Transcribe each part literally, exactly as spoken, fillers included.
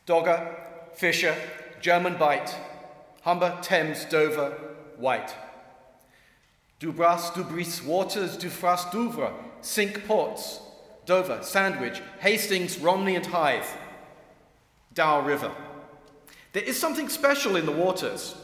Dogger, Fisher, German Bight, Humber, Thames, Dover, White. Dubras, Dubris, Waters, Dufras, Douvres, Cinque Ports, Dover, Sandwich, Hastings, Romney and Hythe, Dow River. There is something special in the waters.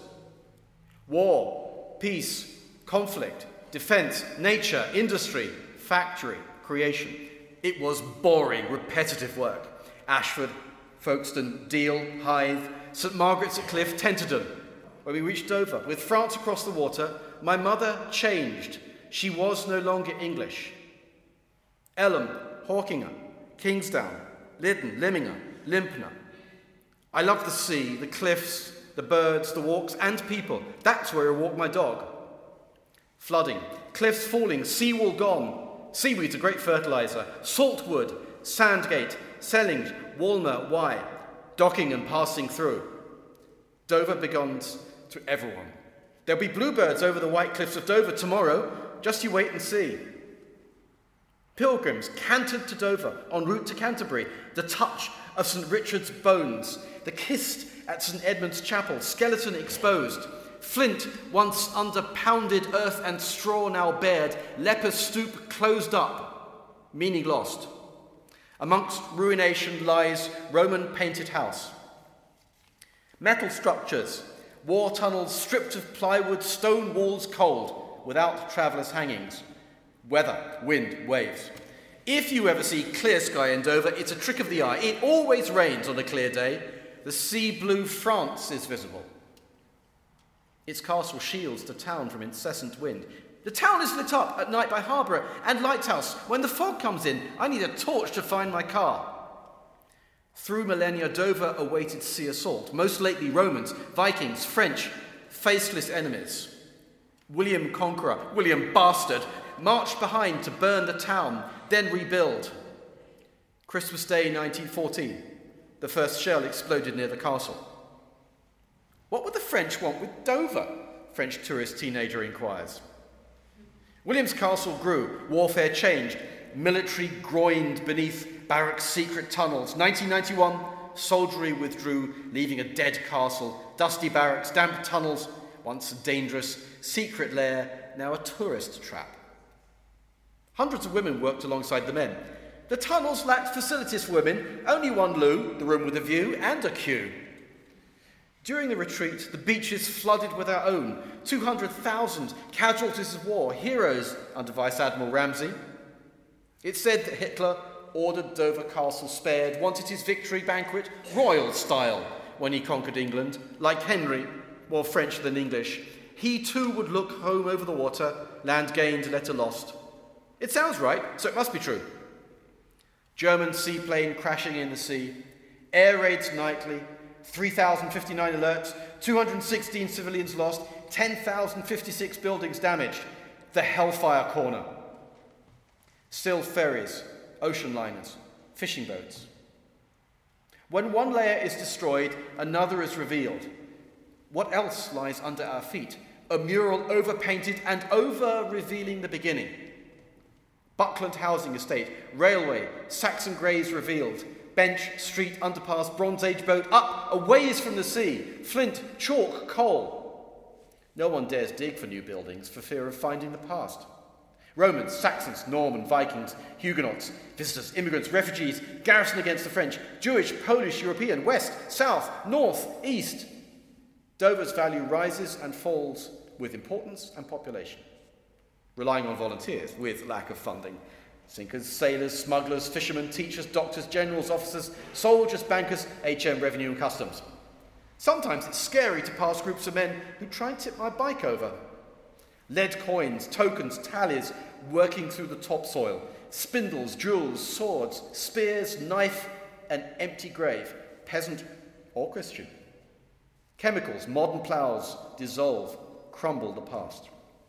War, peace, conflict, defense, nature, industry, factory, creation. It was boring, repetitive work. Ashford, Folkestone, Deal, Hythe, St Margaret's at Cliff, Tenterden. When we reached Dover, with France across the water, my mother changed. She was no longer English. Elham, Hawkingham, Kingsdown, Lyddon, Limmingham, Lympner. I love the sea, the cliffs, the birds, the walks, and people. That's where I walk my dog. Flooding, cliffs falling, seawall gone. Seaweed's a great fertiliser. Saltwood, Sandgate, Selling, Walmer, Wye. Docking and passing through. Dover belongs to everyone. There'll be bluebirds over the white cliffs of Dover tomorrow. Just you wait and see. Pilgrims cantered to Dover en route to Canterbury. The touch of St Richard's bones. The kissed at St Edmund's Chapel. Skeleton exposed. Flint once under pounded earth and straw now bared. Leper's stoop closed up. Meaning lost. Amongst ruination lies Roman painted house. Metal structures. War tunnels stripped of plywood, stone walls cold, without travellers' hangings. Weather, wind, waves. If you ever see clear sky in Dover, it's a trick of the eye. It always rains on a clear day. The sea blue France is visible. Its castle shields the town from incessant wind. The town is lit up at night by Harborough and Lighthouse. When the fog comes in, I need a torch to find my car. Through millennia, Dover awaited sea assault, most lately Romans, Vikings, French, faceless enemies. William Conqueror, William Bastard, marched behind to burn the town, then rebuild. Christmas Day nineteen fourteen, the first shell exploded near the castle. What would the French want with Dover? French tourist teenager inquires. William's castle grew, warfare changed, military groined beneath barracks' secret tunnels. nineteen ninety-one, soldiery withdrew, leaving a dead castle, dusty barracks, damp tunnels, once a dangerous secret lair, now a tourist trap. Hundreds of women worked alongside the men. The tunnels lacked facilities for women, only one loo, the room with a view, and a queue. During the retreat, the beaches flooded with our own, two hundred thousand casualties of war, heroes under Vice Admiral Ramsay. It's said that Hitler ordered Dover Castle spared, wanted his victory banquet royal style when he conquered England. Like Henry, more French than English, he too would look home over the water, land gained, letter lost. It sounds right, so it must be true. German seaplane crashing in the sea, air raids nightly, three thousand fifty-nine alerts, two hundred sixteen civilians lost, ten thousand fifty-six buildings damaged. The Hellfire Corner. Still ferries, ocean liners, fishing boats. When one layer is destroyed, another is revealed. What else lies under our feet? A mural overpainted and over-revealing the beginning. Buckland Housing Estate, railway, Saxon Greys revealed. Bench, street, underpass, Bronze Age boat, up, a ways from the sea, flint, chalk, coal. No one dares dig for new buildings for fear of finding the past. Romans, Saxons, Norman, Vikings, Huguenots, visitors, immigrants, refugees, garrison against the French, Jewish, Polish, European, west, south, north, east. Dover's value rises and falls with importance and population, relying on volunteers with lack of funding. Sinkers, sailors, smugglers, fishermen, teachers, doctors, generals, officers, soldiers, bankers, H M, Revenue and Customs. Sometimes it's scary to pass groups of men who try and tip my bike over. Lead coins, tokens, tallies, working through the topsoil. Spindles, jewels, swords, spears, knife, an empty grave, peasant or Christian. Chemicals, modern ploughs, dissolve, crumble the past.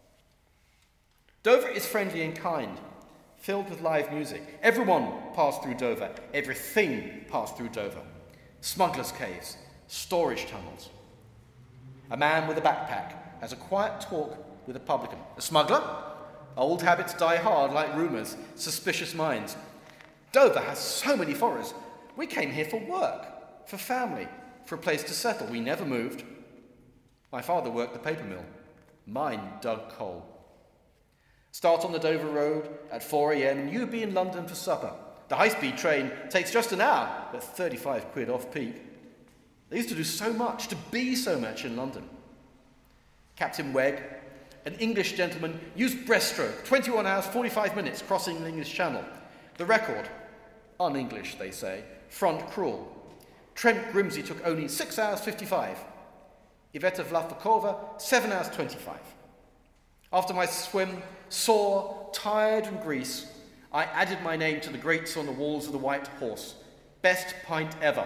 Dover is friendly and kind, filled with live music. Everyone passed through Dover. Everything passed through Dover. Smugglers' caves, storage tunnels. A man with a backpack has a quiet talk with a publican. A smuggler? Old habits die hard like rumours, suspicious minds. Dover has so many foreigners. We came here for work. for family, for a place to settle. We never moved. My father worked the paper mill. Mine dug coal. Start on the Dover Road at four a.m. and you'd be in London for supper. The high-speed train takes just an hour, but thirty-five quid off peak. They used to do so much, to be so much in London. Captain Wegg, an English gentleman, used breaststroke, twenty-one hours, forty-five minutes crossing the English Channel. The record, un-English they say, front crawl. Trent Grimsey took only six hours, fifty-five. Iveta Vlafikova, seven hours, twenty-five. After my swim, sore, tired and grease, I added my name to the grates on the walls of the White Horse. Best pint ever.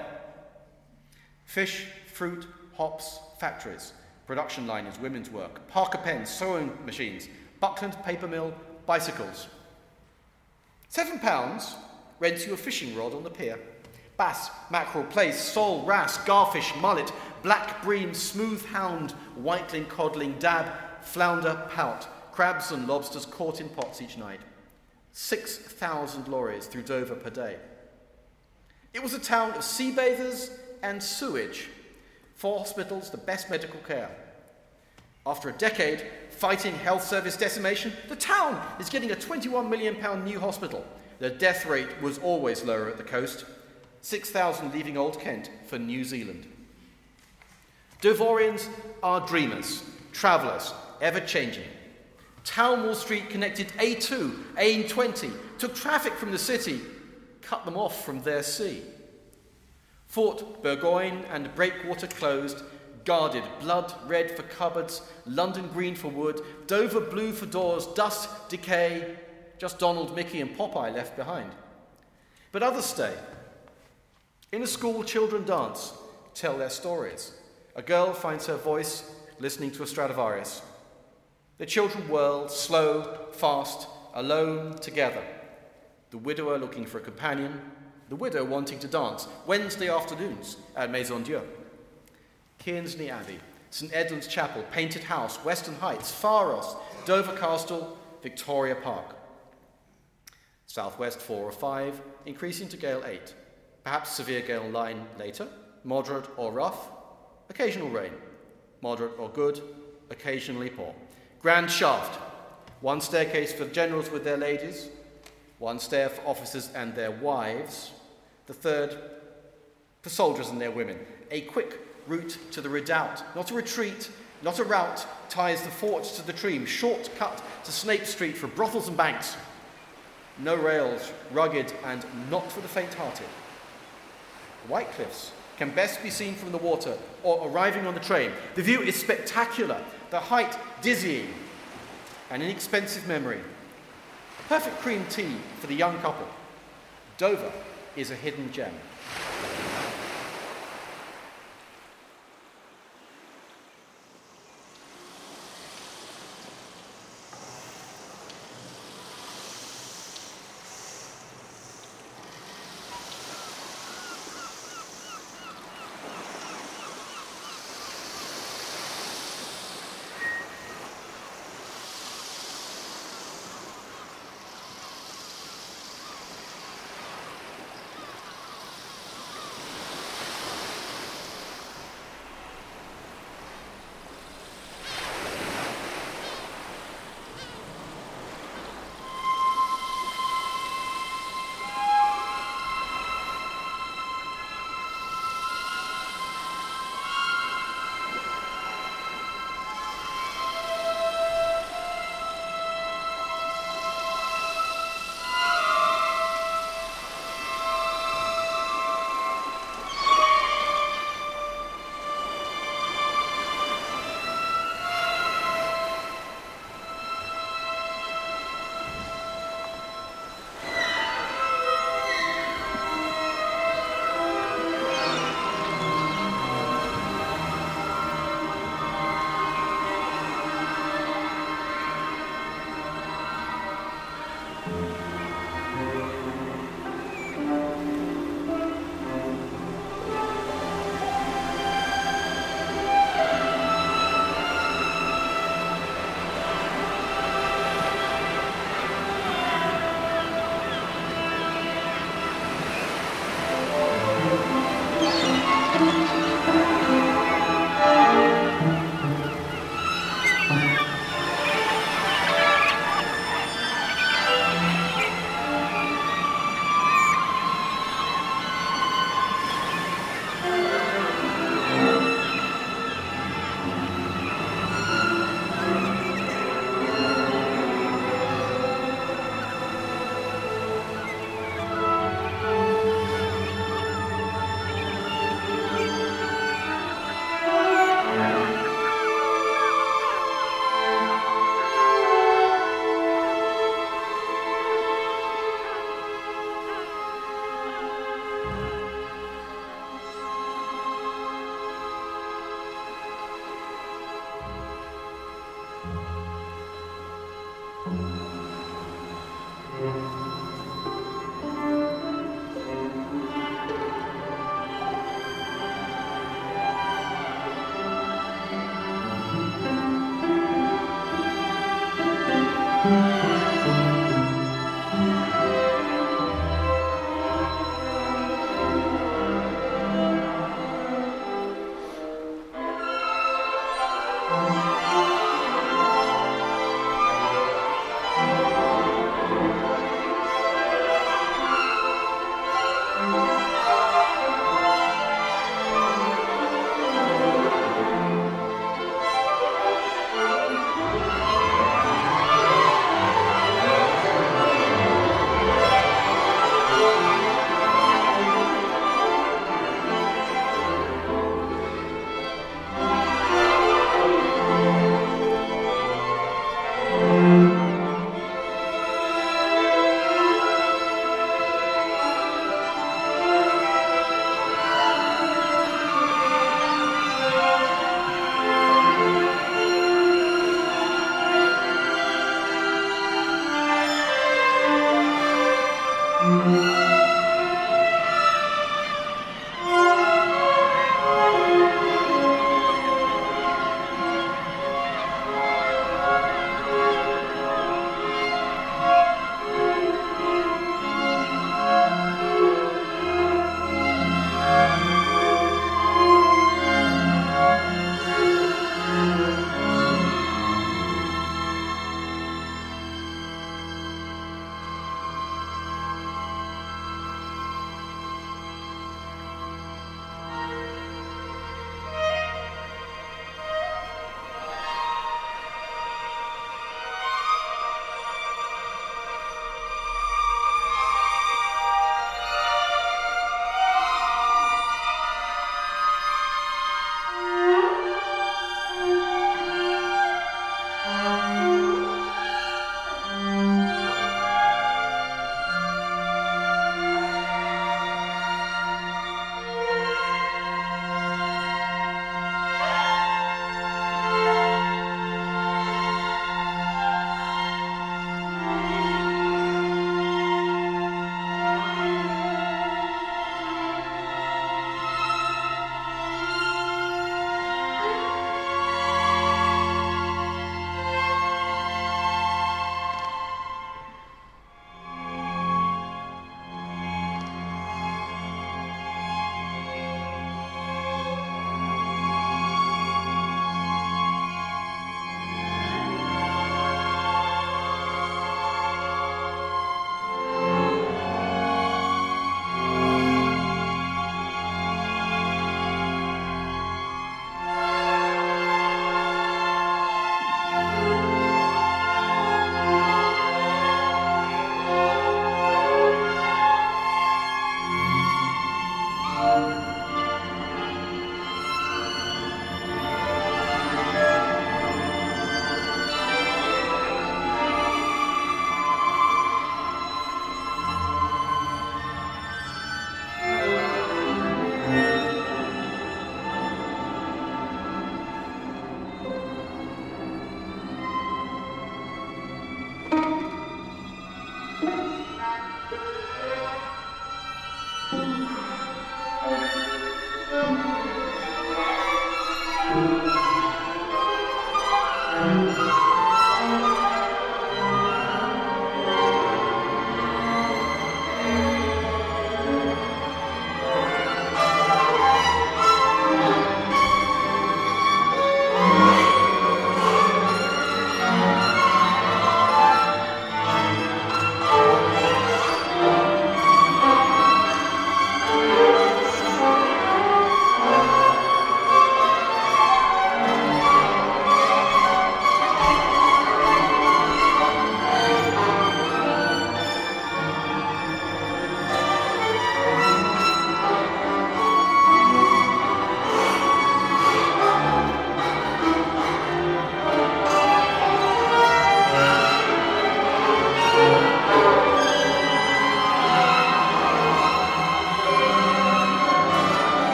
Fish, fruit, hops, factories. Production line is women's work. Parker pens, sewing machines. Buckland paper mill, bicycles. Seven pounds rents you a fishing rod on the pier. Bass, mackerel, plaice, sole, wrasse, garfish, mullet, black bream, smooth hound, whiteling, codling, dab, flounder, pout, crabs and lobsters caught in pots each night. Six thousand lorries through Dover per day. It was a town of sea bathers and sewage. Four hospitals, the best medical care. After a decade fighting health service decimation, the town is getting a twenty-one million pounds new hospital. The death rate was always lower at the coast. six thousand leaving Old Kent for New Zealand. Dovorians are dreamers, travellers, ever-changing. Townwall Street connected A two, A twenty, took traffic from the city, cut them off from their sea. Fort Burgoyne and Breakwater closed, guarded, blood red for cupboards, London green for wood, Dover blue for doors, dust, decay, just Donald, Mickey and Popeye left behind. But others stay. In a school, children dance, tell their stories. A girl finds her voice listening to a Stradivarius. The children whirl, slow, fast, alone, together. The widower looking for a companion, the widow wanting to dance, Wednesday afternoons at Maison Dieu. Kearnsley Abbey, St Edmund's Chapel, Painted House, Western Heights, Pharos, Dover Castle, Victoria Park. Southwest four or five, increasing to gale eight. Perhaps severe gale line later, moderate or rough, occasional rain, moderate or good, occasionally poor. Grand shaft, one staircase for generals with their ladies, one stair for officers and their wives, the third for soldiers and their women. A quick route to the redoubt, not a retreat, not a route, ties the fort to the Tream, short cut to Snape Street for brothels and banks. No rails, rugged and not for the faint-hearted. The White Cliffs can best be seen from the water or arriving on the train. The view is spectacular, the height dizzying, an inexpensive memory. Perfect cream tea for the young couple. Dover is a hidden gem.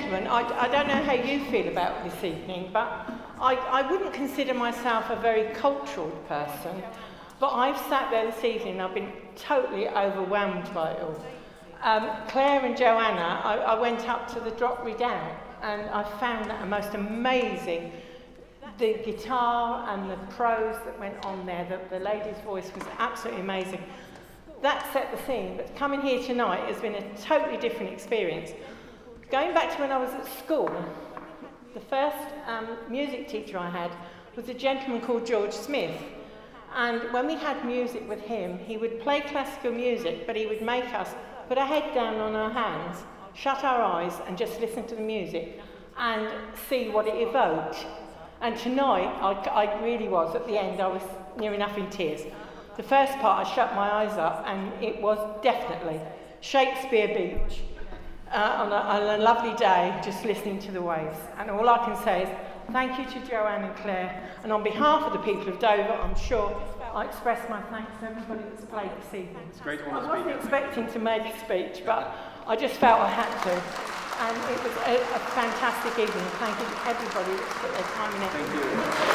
gentlemen, I, I don't know how you feel about this evening, but I, I wouldn't consider myself a very cultural person, but I've sat there this evening and I've been totally overwhelmed by it all. Um, Claire and Joanna, I, I went up to the Drop Redoubt and I found that a most amazing, the guitar and the prose that went on there, the, the lady's voice was absolutely amazing. That set the scene, but coming here tonight has been a totally different experience. Going back to when I was at school, the first um, music teacher I had was a gentleman called George Smith. And when we had music with him, he would play classical music, but he would make us put our head down on our hands, shut our eyes, and just listen to the music and see what it evoked. And tonight, I, I really was, at the end, I was near enough in tears. The first part, I shut my eyes up, and it was definitely Shakespeare Beach uh, on, a, on a lovely day, just listening to the waves. And all I can say is thank you to Joanne and Claire, and on behalf of the people of Dover, I'm sure I express my thanks to everybody that's played this evening. It's great to I wasn't expecting to make a speech, but I just felt I had to. And it was a, a fantastic evening. Thank you to everybody that's put their time in it. Thank you.